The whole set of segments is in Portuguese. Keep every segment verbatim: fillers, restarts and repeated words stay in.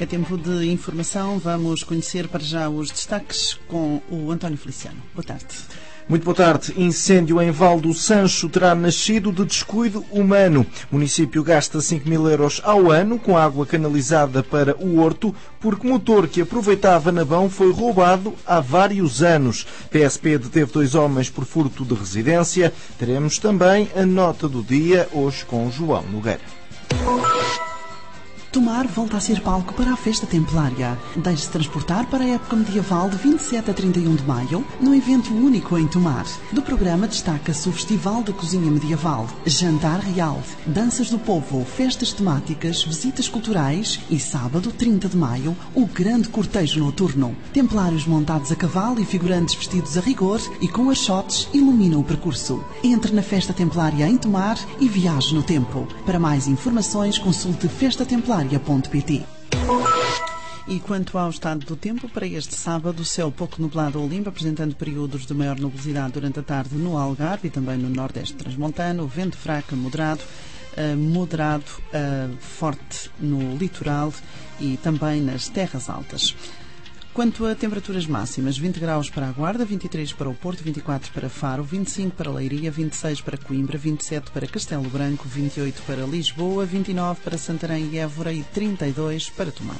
tempo de informação. Vamos conhecer para já os destaques com o António Feliciano. Boa tarde. Muito boa tarde. Incêndio em Val do Sancho terá nascido de descuido humano. O município gasta cinco mil euros ao ano com água canalizada para o horto, porque o motor que aproveitava Nabão foi roubado há vários anos. P S P deteve dois homens por furto de residência. Teremos também a nota do dia, hoje com João Nogueira. Tomar volta a ser palco para a Festa Templária. Deixe-se transportar para a época medieval de vinte e sete a trinta e um de maio, num evento único em Tomar. Do programa destaca-se o Festival da Cozinha Medieval, Jantar Real, Danças do Povo, festas temáticas, visitas culturais e sábado, trinta de maio, o grande cortejo noturno. Templários montados a cavalo e figurantes vestidos a rigor e com achotes iluminam o percurso. Entre na Festa Templária em Tomar e viaje no tempo. Para mais informações, consulte Festa Templária. E quanto ao estado do tempo, para este sábado, céu pouco nublado ou limpo, apresentando períodos de maior nubosidade durante a tarde no Algarve e também no Nordeste Transmontano, vento fraco moderado, uh, moderado uh, forte no litoral e também nas terras altas. Quanto a temperaturas máximas, vinte graus para a Guarda, vinte e três para o Porto, vinte e quatro para Faro, vinte e cinco para Leiria, vinte e seis para Coimbra, vinte e sete para Castelo Branco, vinte e oito para Lisboa, vinte e nove para Santarém e Évora e trinta e dois para Tomar.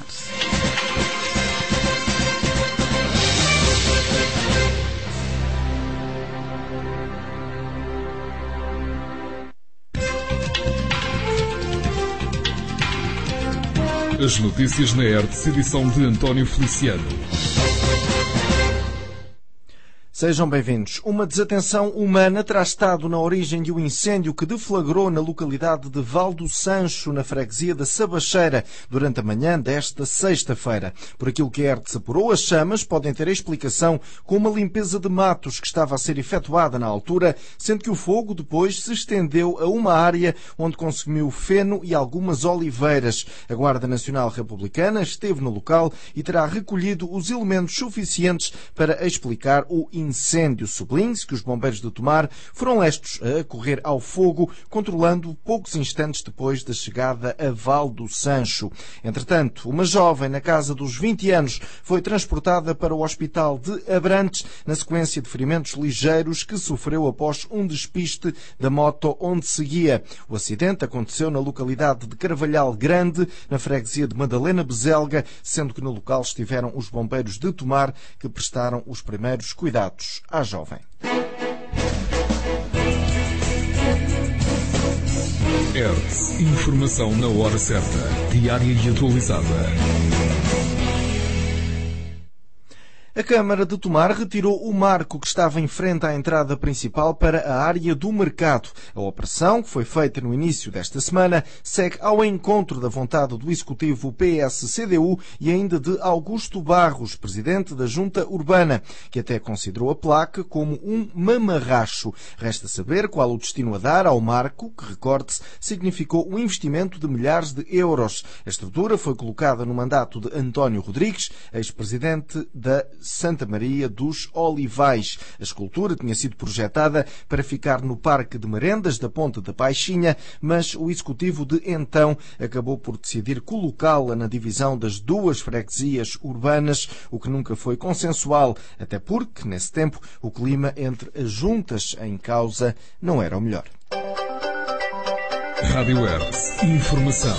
As notícias na R T S, edição de António Feliciano. Sejam bem-vindos. Uma desatenção humana terá estado na origem de um incêndio que deflagrou na localidade de Val do Sancho, na freguesia da Sabacheira, durante a manhã desta sexta-feira. Por aquilo que a R T S apurou, as chamas podem ter explicação com uma limpeza de matos que estava a ser efetuada na altura, sendo que o fogo depois se estendeu a uma área onde consumiu feno e algumas oliveiras. A Guarda Nacional Republicana esteve no local e terá recolhido os elementos suficientes para explicar o incêndio. Incêndio. Sublinhe-se que os bombeiros de Tomar foram lestos a correr ao fogo, controlando poucos instantes depois da chegada a Val do Sancho. Entretanto, uma jovem na casa dos vinte anos foi transportada para o hospital de Abrantes na sequência de ferimentos ligeiros que sofreu após um despiste da moto onde seguia. O acidente aconteceu na localidade de Carvalhal Grande, na freguesia de Madalena Bezelga, sendo que no local estiveram os bombeiros de Tomar que prestaram os primeiros cuidados à jovem. R T S. Informação na hora certa, diária e atualizada. A Câmara de Tomar retirou o marco que estava em frente à entrada principal para a área do mercado. A operação, que foi feita no início desta semana, segue ao encontro da vontade do Executivo P S C D U e ainda de Augusto Barros, presidente da Junta Urbana, que até considerou a placa como um mamarracho. Resta saber qual o destino a dar ao marco, que, recorde-se, significou um investimento de milhares de euros. A estrutura foi colocada no mandato de António Rodrigues, ex-presidente da Santa Maria dos Olivais. A escultura tinha sido projetada para ficar no Parque de Merendas da Ponte da Baixinha, mas o executivo de então acabou por decidir colocá-la na divisão das duas freguesias urbanas, o que nunca foi consensual, até porque, nesse tempo, o clima entre as juntas em causa não era o melhor. Rádio R T S. Informação.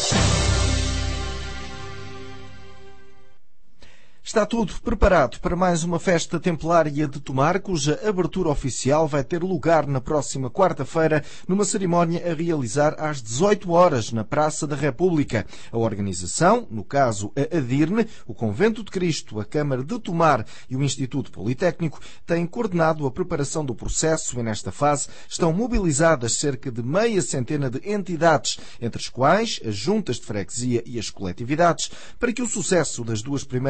Está tudo preparado para mais uma festa templária de Tomar, cuja abertura oficial vai ter lugar na próxima quarta-feira, numa cerimónia a realizar às dezoito horas na Praça da República. A organização, no caso a ADIRNE, o Convento de Cristo, a Câmara de Tomar e o Instituto Politécnico, têm coordenado a preparação do processo e, nesta fase, estão mobilizadas cerca de meia centena de entidades, entre as quais as juntas de freguesia e as coletividades, para que o sucesso das duas primeiras edições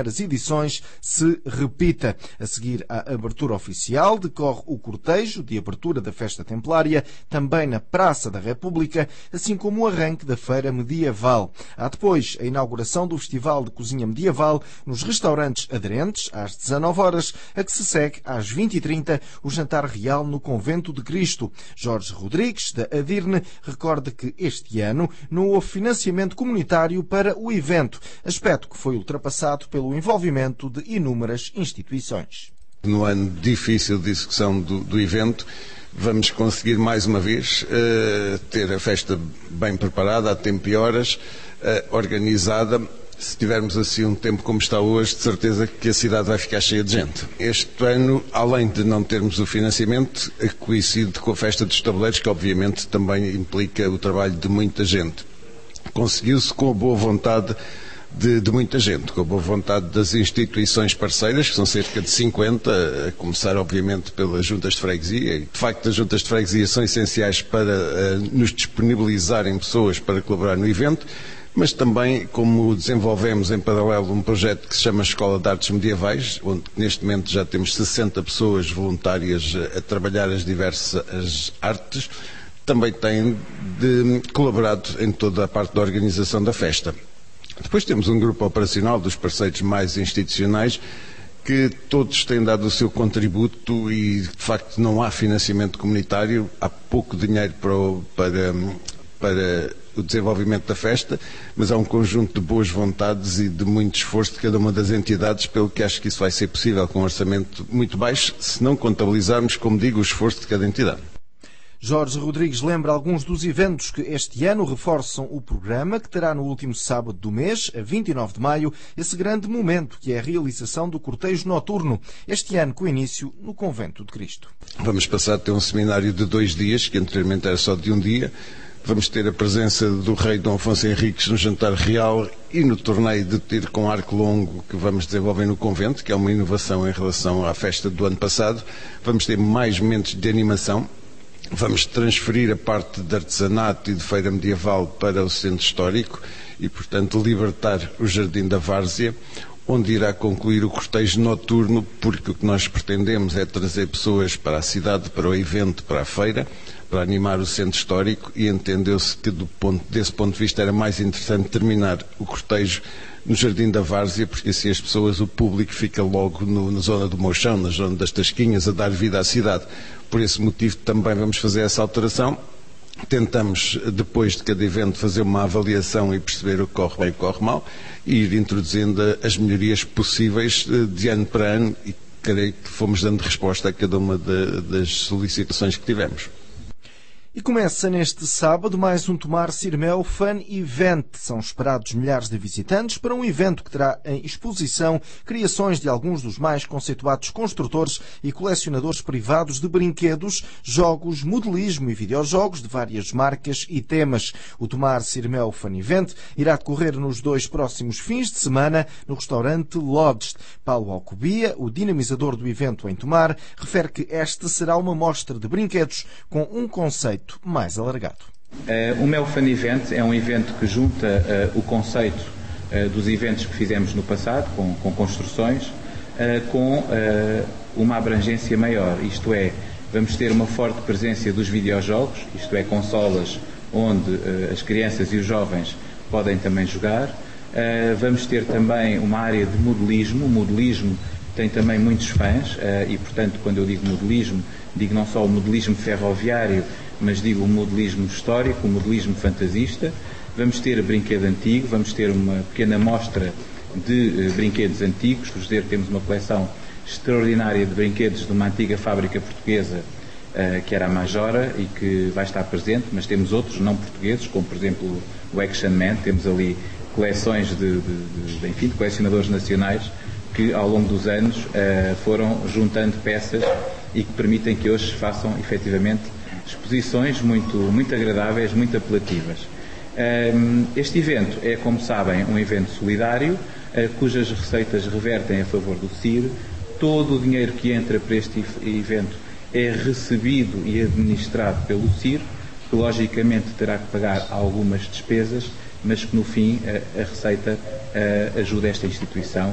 edições se repita. A seguir à abertura oficial, decorre o cortejo de abertura da Festa Templária, também na Praça da República, assim como o arranque da Feira Medieval. Há depois a inauguração do Festival de Cozinha Medieval nos restaurantes aderentes, às dezanove horas, a que se segue às vinte e trinta o jantar real no Convento de Cristo. Jorge Rodrigues, da Adirne, recorda que este ano não houve financiamento comunitário para o evento, aspecto que foi ultrapassado pelo envolvimento de inúmeras instituições. No ano difícil de execução do, do evento, vamos conseguir mais uma vez uh, ter a festa bem preparada, a tempo e horas, uh, organizada. Se tivermos assim um tempo como está hoje, de certeza que a cidade vai ficar cheia de gente. Este ano, além de não termos o financiamento, coincide com a festa dos tabuleiros, que obviamente também implica o trabalho de muita gente. Conseguiu-se com a boa vontade de, de muita gente, com a boa vontade das instituições parceiras, que são cerca de cinquenta, a começar obviamente pelas juntas de freguesia. E, de facto, as juntas de freguesia são essenciais para uh, nos disponibilizarem pessoas para colaborar no evento, mas também, como desenvolvemos em paralelo um projeto que se chama Escola de Artes Medievais, onde neste momento já temos sessenta pessoas voluntárias a trabalhar as diversas artes, também têm de, colaborado em toda a parte da organização da festa. Depois temos um grupo operacional dos parceiros mais institucionais, que todos têm dado o seu contributo e, de facto, não há financiamento comunitário, há pouco dinheiro para o, para, para o desenvolvimento da festa, mas há um conjunto de boas vontades e de muito esforço de cada uma das entidades, pelo que acho que isso vai ser possível com um orçamento muito baixo, se não contabilizarmos, como digo, o esforço de cada entidade. Jorge Rodrigues lembra alguns dos eventos que este ano reforçam o programa, que terá no último sábado do mês, a vinte e nove de maio, esse grande momento que é a realização do cortejo noturno, este ano com início no Convento de Cristo. Vamos passar a ter um seminário de dois dias, que anteriormente era só de um dia. Vamos ter a presença do rei Dom Afonso Henriques no jantar real e no torneio de tiro com arco longo que vamos desenvolver no convento, que é uma inovação em relação à festa do ano passado. Vamos ter mais momentos de animação. Vamos transferir a parte de artesanato e de feira medieval para o centro histórico e, portanto, libertar o Jardim da Várzea, onde irá concluir o cortejo noturno, porque o que nós pretendemos é trazer pessoas para a cidade, para o evento, para a feira, para animar o centro histórico, e entendeu-se que do ponto, desse ponto de vista era mais interessante terminar o cortejo no Jardim da Várzea, porque assim as pessoas, o público, fica logo no, na zona do Mochão, na zona das Tasquinhas, a dar vida à cidade. Por esse motivo também vamos fazer essa alteração. Tentamos, depois de cada evento, fazer uma avaliação e perceber o que corre bem e o que corre mal, e ir introduzindo as melhorias possíveis de ano para ano, e creio que fomos dando resposta a cada uma de, das solicitações que tivemos. E começa neste sábado mais um Tomar Sirmeu Fun Event. São esperados milhares de visitantes para um evento que terá em exposição criações de alguns dos mais conceituados construtores e colecionadores privados de brinquedos, jogos, modelismo e videojogos de várias marcas e temas. O Tomar Sirmeu Fun Event irá decorrer nos dois próximos fins de semana no restaurante Lodge. Paulo Alcobia, o dinamizador do evento em Tomar, refere que esta será uma mostra de brinquedos com um conceito mais alargado. Uh, o meu Fun Event é um evento que junta uh, o conceito uh, dos eventos que fizemos no passado, com, com construções, uh, com uh, uma abrangência maior, isto é, vamos ter uma forte presença dos videojogos, isto é, consolas onde uh, as crianças e os jovens podem também jogar. Uh, vamos ter também uma área de modelismo. O modelismo tem também muitos fãs uh, e, portanto, quando eu digo modelismo, digo não só o modelismo ferroviário, mas digo o modelismo histórico, o modelismo fantasista. Vamos ter brinquedo antigo, vamos ter uma pequena mostra de uh, brinquedos antigos. Por dizer, temos uma coleção extraordinária de brinquedos de uma antiga fábrica portuguesa, uh, que era a Majora, e que vai estar presente, mas temos outros não portugueses, como por exemplo o Action Man. Temos ali coleções de, de, de, de, enfim, de colecionadores nacionais que ao longo dos anos uh, foram juntando peças e que permitem que hoje façam efetivamente exposições muito, muito agradáveis, muito apelativas. Um, este evento é, como sabem, um evento solidário, uh, cujas receitas revertem a favor do C I R. Todo o dinheiro que entra para este evento é recebido e administrado pelo C I R, que logicamente terá que pagar algumas despesas, mas que no fim a, a receita a, ajuda esta instituição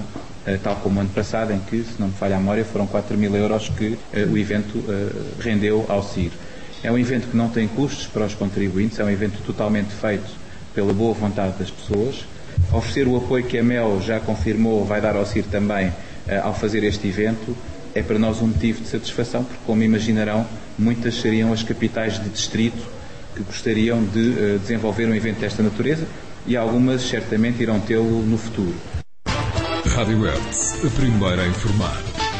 tal como o ano passado, em que, se não me falha a memória, foram quatro mil euros que o evento rendeu ao C I R. É um evento que não tem custos para os contribuintes, é um evento totalmente feito pela boa vontade das pessoas. Oferecer o apoio que a Mel já confirmou vai dar ao C I R também ao fazer este evento é para nós um motivo de satisfação, porque, como imaginarão, muitas seriam as capitais de distrito que gostariam de uh, desenvolver um evento desta natureza e algumas certamente irão tê-lo no futuro. Rádio Hertz, a primeira a informar.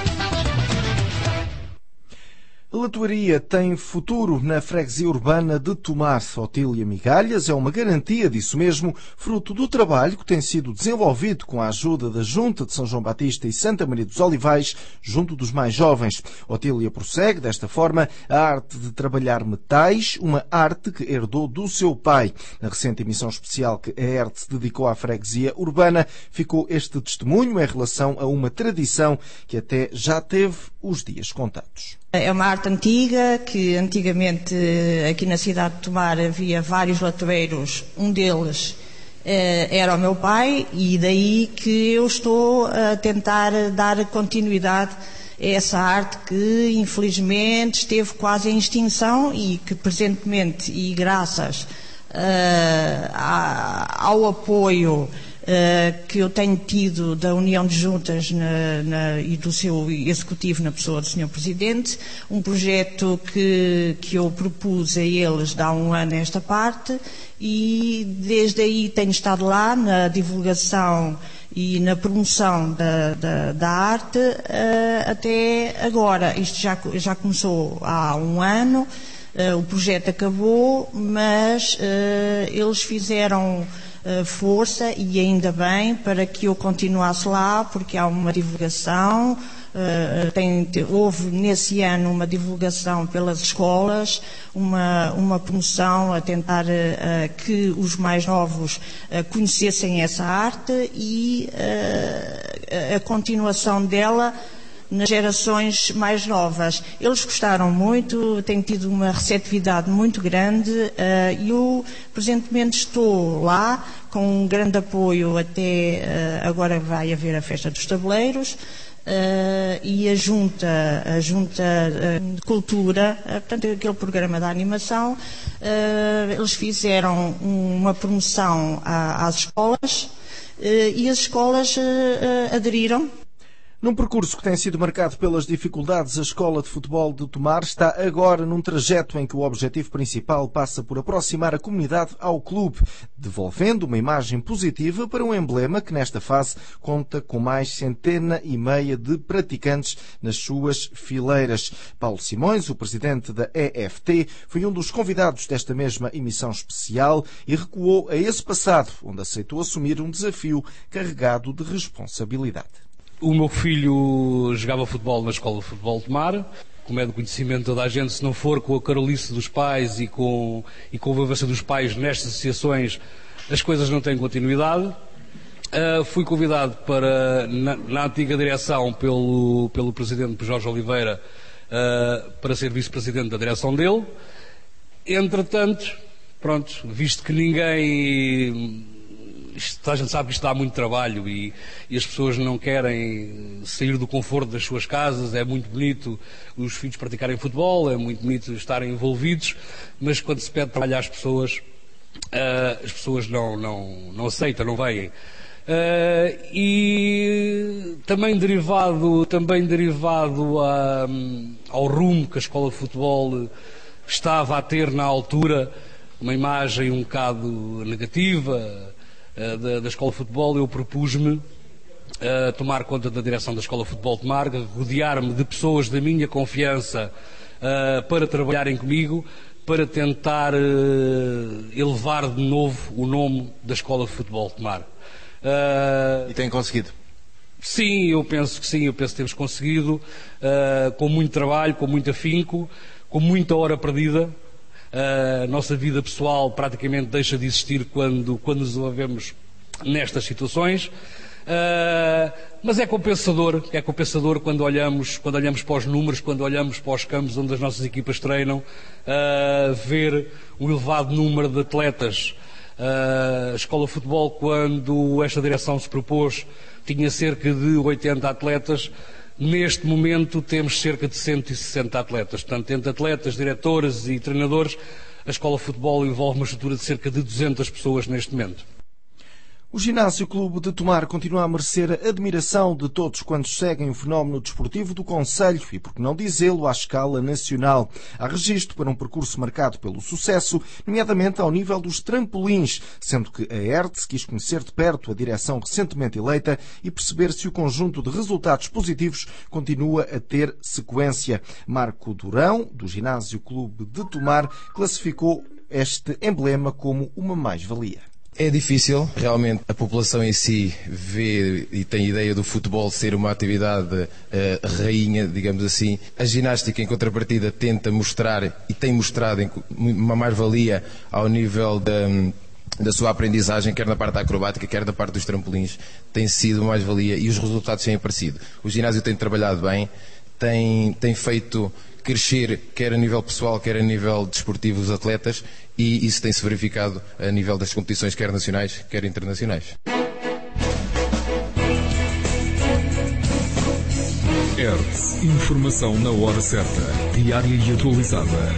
A latoaria tem futuro na freguesia urbana de Tomar. Otília Migalhas é uma garantia disso mesmo, fruto do trabalho que tem sido desenvolvido com a ajuda da Junta de São João Batista e Santa Maria dos Olivais, junto dos mais jovens. Otília prossegue, desta forma, a arte de trabalhar metais, uma arte que herdou do seu pai. Na recente emissão especial que a Hertz dedicou à freguesia urbana, ficou este testemunho em relação a uma tradição que até já teve os dias contados. É uma arte antiga, que antigamente aqui na cidade de Tomar havia vários latoeiros, um deles eh, era o meu pai, e daí que eu estou a tentar dar continuidade a essa arte que infelizmente esteve quase em extinção e que presentemente, e graças eh, a, ao apoio Uh, que eu tenho tido da União de Juntas na, na, e do seu executivo na pessoa do senhor Presidente, um projeto que, que eu propus a eles há um ano esta parte, e desde aí tenho estado lá na divulgação e na promoção da, da, da arte uh, até agora. Isto já, já começou há um ano, uh, o projeto acabou, mas uh, eles fizeram força, e ainda bem, para que eu continuasse lá, porque há uma divulgação, uh, tem, houve nesse ano uma divulgação pelas escolas, uma, uma promoção a tentar uh, que os mais novos uh, conhecessem essa arte, e uh, a continuação dela nas gerações mais novas. Eles gostaram muito, têm tido uma receptividade muito grande. E eu presentemente estou lá com um grande apoio, até agora vai haver a Festa dos Tabuleiros, e a Junta, a Junta de Cultura, portanto aquele programa da animação, eles fizeram uma promoção às escolas, e as escolas aderiram. Num percurso que tem sido marcado pelas dificuldades, a Escola de Futebol de Tomar está agora num trajeto em que o objetivo principal passa por aproximar a comunidade ao clube, devolvendo uma imagem positiva para um emblema que nesta fase conta com mais centena e meia de praticantes nas suas fileiras. Paulo Simões, o presidente da E F T, foi um dos convidados desta mesma emissão especial e recuou a esse passado, onde aceitou assumir um desafio carregado de responsabilidade. O meu filho jogava futebol na Escola de Futebol de Tomar. Como é do conhecimento de toda a gente, se não for com a carolice dos pais e com, e com a vivência dos pais nestas associações, as coisas não têm continuidade. Uh, fui convidado para, na, na antiga direção pelo, pelo presidente Jorge Oliveira, uh, para ser vice-presidente da direção dele. Entretanto, pronto, visto que ninguém... Isto, a gente sabe que isto dá muito trabalho e, e as pessoas não querem sair do conforto das suas casas. É muito bonito os filhos praticarem futebol, é muito bonito estarem envolvidos, mas quando se pede trabalho às pessoas, uh, as pessoas não, não, não aceitam, não veem. Uh, e também derivado, também derivado a, ao rumo que a Escola de Futebol estava a ter na altura, uma imagem um bocado negativa Da, da Escola de Futebol, eu propus-me uh, tomar conta da direção da Escola de Futebol de Mar, rodear-me de pessoas da minha confiança uh, para trabalharem comigo, para tentar uh, elevar de novo o nome da Escola de Futebol de Mar. Uh, e tem conseguido? Sim, eu penso que sim, eu penso que temos conseguido, uh, com muito trabalho, com muito afinco, com muita hora perdida. A nossa vida pessoal praticamente deixa de existir quando, quando nos envolvemos nestas situações, uh, mas é compensador, é compensador quando olhamos, quando olhamos para os números, quando olhamos para os campos onde as nossas equipas treinam, uh, ver um elevado número de atletas. Uh, a Escola de Futebol, quando esta direção se propôs tinha cerca de oitenta atletas. Neste momento temos cerca de cento e sessenta atletas. Portanto, entre atletas, diretores e treinadores, a Escola de Futebol envolve uma estrutura de cerca de duzentas pessoas neste momento. O Ginásio Clube de Tomar continua a merecer a admiração de todos quantos seguem o fenómeno desportivo do concelho e, por que não dizê-lo, à escala nacional. Há registro para um percurso marcado pelo sucesso, nomeadamente ao nível dos trampolins, sendo que a E R T S quis conhecer de perto a direção recentemente eleita e perceber se o conjunto de resultados positivos continua a ter sequência. Marco Durão, do Ginásio Clube de Tomar, classificou este emblema como uma mais-valia. É difícil, realmente a população em si vê e tem ideia do futebol ser uma atividade uh, rainha, digamos assim. A ginástica, em contrapartida, tenta mostrar e tem mostrado uma mais-valia ao nível da, da sua aprendizagem, quer na parte da acrobática, quer na parte dos trampolins. Tem sido uma mais-valia e os resultados têm aparecido. O ginásio tem trabalhado bem, tem, tem feito crescer, quer a nível pessoal, quer a nível desportivo, os atletas, e isso tem-se verificado a nível das competições, quer nacionais, quer internacionais. E R T S. Informação na hora certa, diária e atualizada.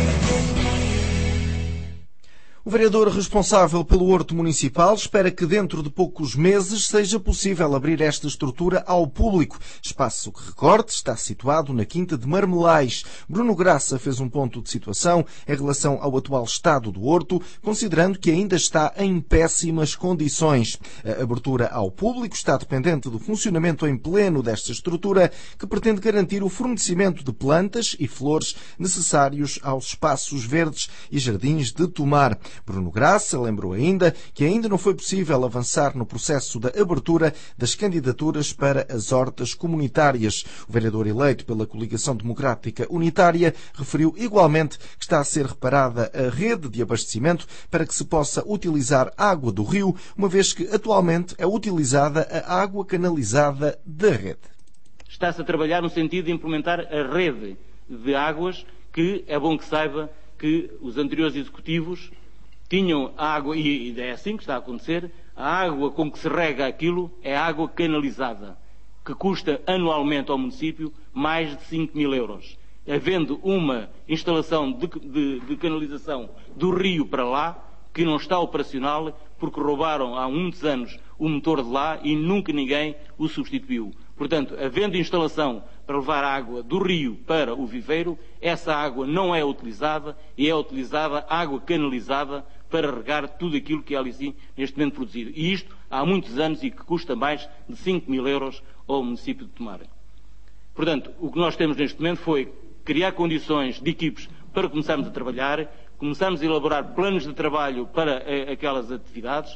O vereador responsável pelo Horto Municipal espera que dentro de poucos meses seja possível abrir esta estrutura ao público. Espaço que, recorde, está situado na Quinta de Marmelais. Bruno Graça fez um ponto de situação em relação ao atual estado do Horto, considerando que ainda está em péssimas condições. A abertura ao público está dependente do funcionamento em pleno desta estrutura, que pretende garantir o fornecimento de plantas e flores necessários aos espaços verdes e jardins de Tomar. Bruno Graça lembrou ainda que ainda não foi possível avançar no processo da abertura das candidaturas para as hortas comunitárias. O vereador eleito pela Coligação Democrática Unitária referiu igualmente que está a ser reparada a rede de abastecimento para que se possa utilizar água do rio, uma vez que atualmente é utilizada a água canalizada da rede. Está-se a trabalhar no sentido de implementar a rede de águas, que é bom que saiba que os anteriores executivos tinham água, e é assim que está a acontecer, a água com que se rega aquilo é água canalizada, que custa anualmente ao município mais de cinco mil euros. Havendo uma instalação de, de, de canalização do rio para lá, que não está operacional, porque roubaram há muitos anos o motor de lá e nunca ninguém o substituiu. Portanto, havendo instalação para levar água do rio para o viveiro, essa água não é utilizada e é utilizada água canalizada para regar tudo aquilo que é ali neste momento produzido. E isto há muitos anos e que custa mais de cinco mil euros ao município de Tomar. Portanto, o que nós temos neste momento foi criar condições de equipes para começarmos a trabalhar, começarmos a elaborar planos de trabalho para aquelas atividades.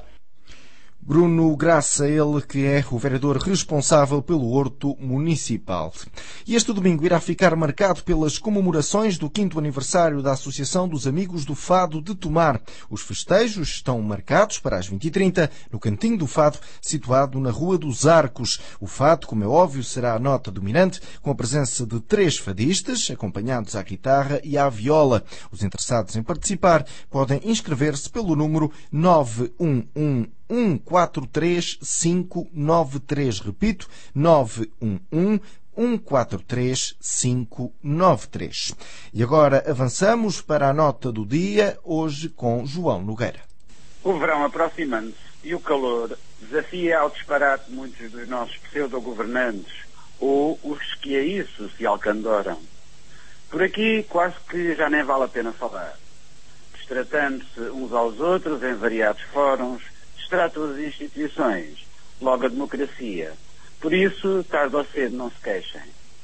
Bruno Graça, ele que é o vereador responsável pelo Horto Municipal. E este domingo irá ficar marcado pelas comemorações do quinto aniversário da Associação dos Amigos do Fado de Tomar. Os festejos estão marcados para as vinte e trinta no Cantinho do Fado, situado na Rua dos Arcos. O fado, como é óbvio, será a nota dominante, com a presença de três fadistas, acompanhados à guitarra e à viola. Os interessados em participar podem inscrever-se pelo número nove um um um quatro três cinco nove três. Repito, nove um um um quatro três cinco nove três. E agora avançamos para a nota do dia, hoje com João Nogueira. O verão aproximando-se e o calor desafia ao disparate muitos dos nossos pseudo-governantes, ou os que a isso se alcandoram. Por aqui quase que já nem vale a pena falar. Destratando-se uns aos outros em variados fóruns, distratam as instituições, logo a democracia. Por isso, tarde ou cedo, não se queixem.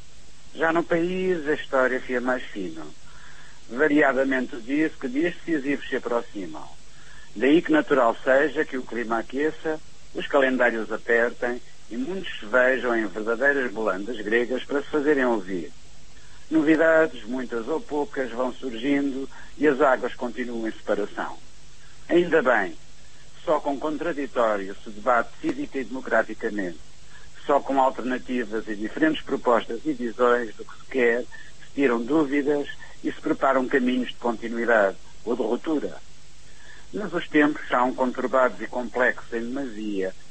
Já no país, a história fia mais fino. Variadamente diz que dias decisivos se aproximam. Daí que natural seja que o clima aqueça, os calendários apertem e muitos se vejam em verdadeiras bolandas gregas para se fazerem ouvir. Novidades, muitas ou poucas, vão surgindo e as águas continuam em separação. Ainda bem, só com contraditório se debate cívica e democraticamente. Só com alternativas e diferentes propostas e visões do que se quer, se tiram dúvidas e se preparam caminhos de continuidade ou de ruptura. Mas os tempos são conturbados e complexos em demasia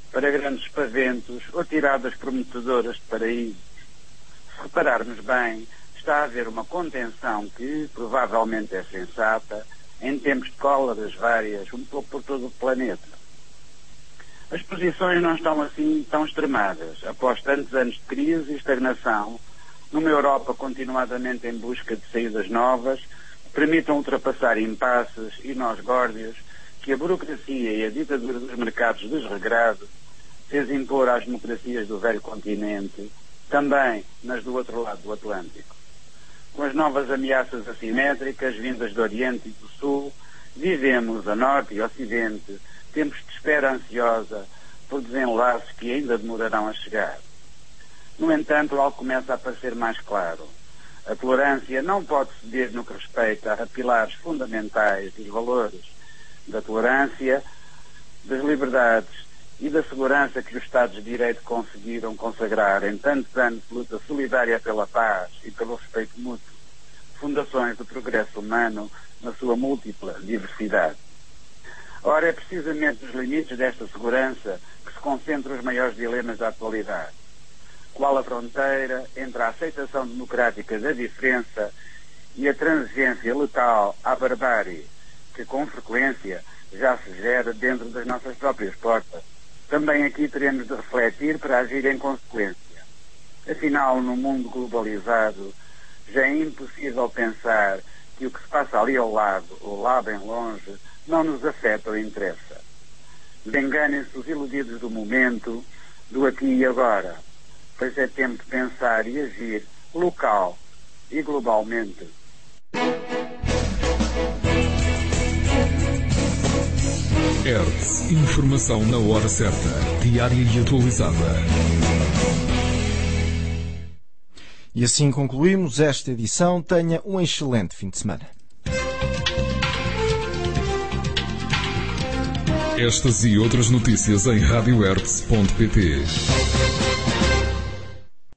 para grandes espaventos ou tiradas prometedoras de paraísos. Se repararmos bem, está a haver uma contenção que provavelmente é sensata em tempos de cóleras várias, um pouco por todo o planeta. As posições não estão assim tão extremadas, após tantos anos de crise e estagnação, numa Europa continuadamente em busca de saídas novas, que permitam ultrapassar impasses e nós górdios que a burocracia e a ditadura dos mercados desregrados fez impor às democracias do velho continente, também nas do outro lado do Atlântico. Com as novas ameaças assimétricas vindas do Oriente e do Sul, vivemos a Norte e Ocidente tempos de espera ansiosa por desenlaces que ainda demorarão a chegar. No entanto, algo começa a parecer mais claro. A tolerância não pode ceder no que respeita a pilares fundamentais dos valores da tolerância, das liberdades e da segurança que os Estados de Direito conseguiram consagrar em tantos anos de luta solidária pela paz e pelo respeito mútuo, fundações do progresso humano na sua múltipla diversidade. Ora, é precisamente nos limites desta segurança que se concentram os maiores dilemas da atualidade. Qual a fronteira entre a aceitação democrática da diferença e a transigência letal à barbárie, que com frequência já se gera dentro das nossas próprias portas? Também aqui teremos de refletir para agir em consequência. Afinal, num mundo globalizado, já é impossível pensar que o que se passa ali ao lado, ou lá bem longe, não nos afeta ou interessa. Desenganem-se os iludidos do momento, do aqui e agora, pois é tempo de pensar e agir local e globalmente. Hertz, informação na hora certa, diária e atualizada. E assim concluímos esta edição. Tenha um excelente fim de semana. Estas e outras notícias em radio hertz ponto pt.